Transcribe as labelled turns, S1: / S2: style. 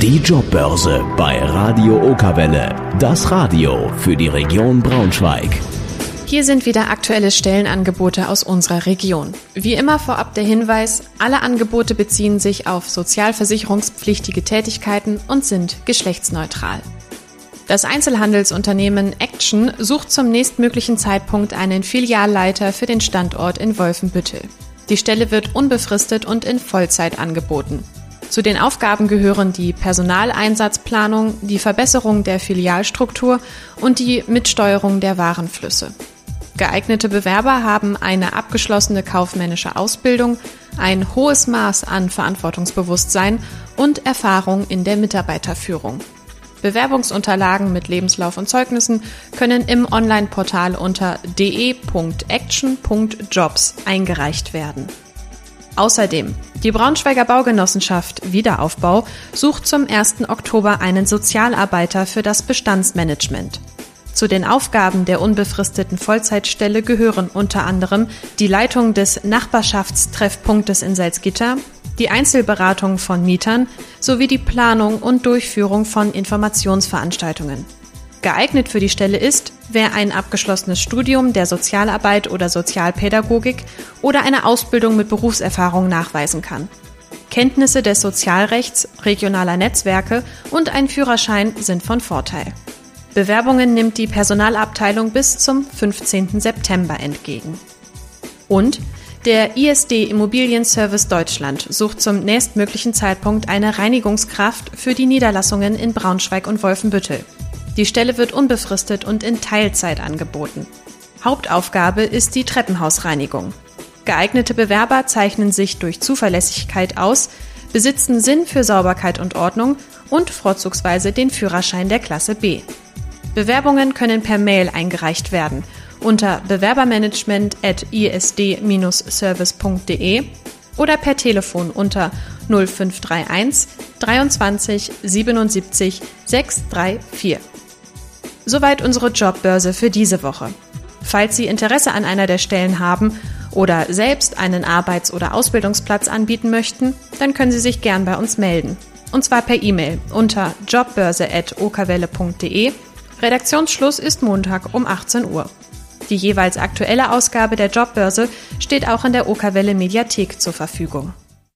S1: Die Jobbörse bei Radio Okerwelle. Das Radio für die Region Braunschweig.
S2: Hier sind wieder aktuelle Stellenangebote aus unserer Region. Wie immer vorab der Hinweis, alle Angebote beziehen sich auf sozialversicherungspflichtige Tätigkeiten und sind geschlechtsneutral. Das Einzelhandelsunternehmen Action sucht zum nächstmöglichen Zeitpunkt einen Filialleiter für den Standort in Wolfenbüttel. Die Stelle wird unbefristet und in Vollzeit angeboten. Zu den Aufgaben gehören die Personaleinsatzplanung, die Verbesserung der Filialstruktur und die Mitsteuerung der Warenflüsse. Geeignete Bewerber haben eine abgeschlossene kaufmännische Ausbildung, ein hohes Maß an Verantwortungsbewusstsein und Erfahrung in der Mitarbeiterführung. Bewerbungsunterlagen mit Lebenslauf und Zeugnissen können im Online-Portal unter de.action.jobs eingereicht werden. Außerdem, die Braunschweiger Baugenossenschaft Wiederaufbau sucht zum 1. Oktober einen Sozialarbeiter für das Bestandsmanagement. Zu den Aufgaben der unbefristeten Vollzeitstelle gehören unter anderem die Leitung des Nachbarschaftstreffpunktes in Salzgitter, die Einzelberatung von Mietern sowie die Planung und Durchführung von Informationsveranstaltungen. Geeignet für die Stelle ist, wer ein abgeschlossenes Studium der Sozialarbeit oder Sozialpädagogik oder eine Ausbildung mit Berufserfahrung nachweisen kann. Kenntnisse des Sozialrechts, regionaler Netzwerke und ein Führerschein sind von Vorteil. Bewerbungen nimmt die Personalabteilung bis zum 15. September entgegen. Und der ISD Immobilienservice Deutschland sucht zum nächstmöglichen Zeitpunkt eine Reinigungskraft für die Niederlassungen in Braunschweig und Wolfenbüttel. Die Stelle wird unbefristet und in Teilzeit angeboten. Hauptaufgabe ist die Treppenhausreinigung. Geeignete Bewerber zeichnen sich durch Zuverlässigkeit aus, besitzen Sinn für Sauberkeit und Ordnung und vorzugsweise den Führerschein der Klasse B. Bewerbungen können per Mail eingereicht werden unter bewerbermanagement@isd-service.de oder per Telefon unter 0531 23 77 634. Soweit unsere Jobbörse für diese Woche. Falls Sie Interesse an einer der Stellen haben oder selbst einen Arbeits- oder Ausbildungsplatz anbieten möchten, dann können Sie sich gern bei uns melden. Und zwar per E-Mail unter jobbörse@okerwelle.de. Redaktionsschluss ist Montag um 18 Uhr. Die jeweils aktuelle Ausgabe der Jobbörse steht auch in der Okerwelle Mediathek zur Verfügung.